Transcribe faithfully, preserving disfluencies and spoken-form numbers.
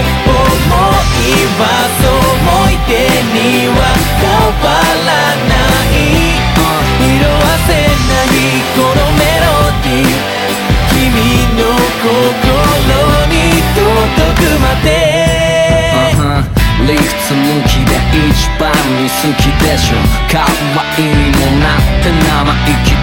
いはそう思い出には変わらない色あせないこのメロディー君の心に届くまで理屈抜きで一番に好きでしょ可愛いもなって生意気